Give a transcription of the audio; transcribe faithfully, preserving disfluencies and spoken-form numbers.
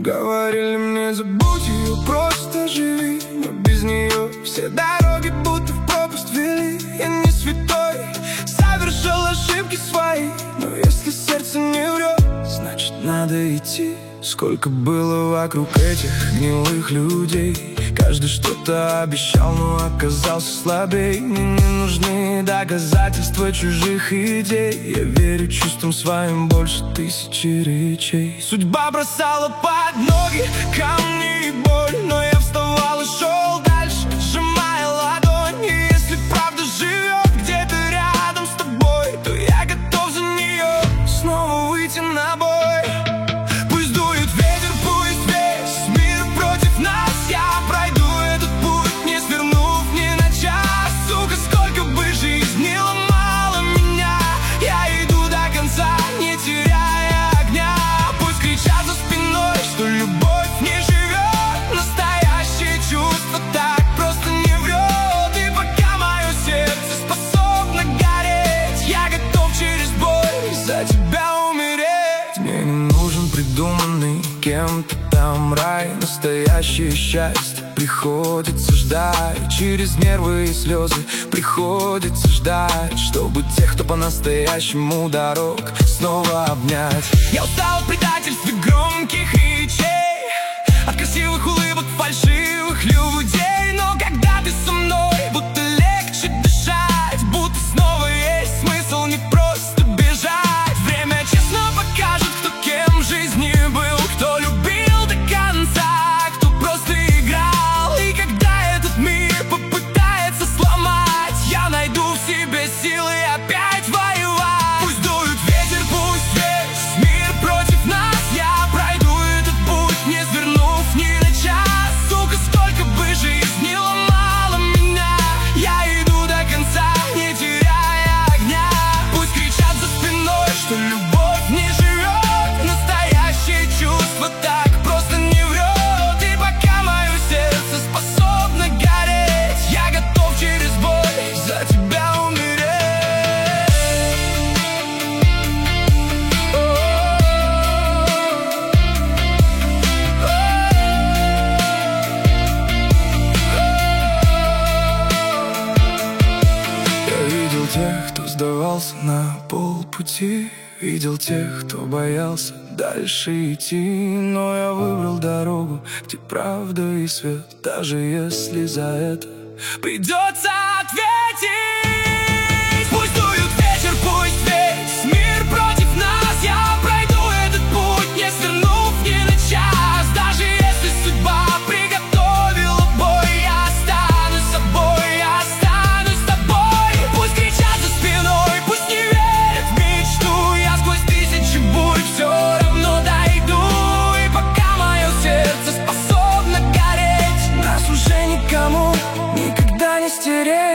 Говорили мне, забудь ее, просто живи. Но без нее все дороги будто в пропасть вели. Я не святой, совершил ошибки свои, но если сердце не врет, значит надо идти. Сколько было вокруг этих гнилых людей. Каждый что-то обещал, но оказался слабей. Мне не нужны доказательства чужих идей. Я верю чувствам своим больше тысячи речей. Судьба бросала под ноги камни и боль, но я вставал и шел дальше, сжимая ладонь. И если правда живет где-то рядом с тобой, то я готов за нее снова выйти на бой. Кем-то там рай, настоящее счастье приходится ждать. Через нервы и слезы приходится ждать, чтобы тех, кто по-настоящему дорог, снова обнять. Я устал от предательств и громких речей, от красивых улыбок фальшивых людей. Но когда ты со мной, будто легче дышать, будто снова есть смысл не просто бежать. Время честно покажет, кто кем в жизни был, кто любил до конца, кто просто играл. И когда этот мир попытается сломать, я найду в себе силы опять воевать. Пусть дует ветер, пусть весь мир против нас, я пройду этот путь, не свернув ни на час. Сука, сколько бы жизни ломала меня, я иду до конца, не теряя огня. Пусть кричат за спиной, что любовь не живет, настоящее чувство так просто не врет. И пока мое сердце способно гореть, я готов через боль за тебя умереть. Я видел тех, кто сдавался на полпути, видел тех, кто боялся дальше идти. Но я выбрал дорогу, где правда и свет, даже если за это придется ответить. Пусть дует ветер, пусть весь мир против нас, я пройду этот путь, не свернув ни на час. Даже если судьба приготовила бой, я останусь собой, я останусь с тобой. Пусть кричат за спиной, пусть не верят в мечту, я сквозь тысячи бурь все равно дойду. И пока мое сердце способно гореть, нас уже никому никогда не стереть.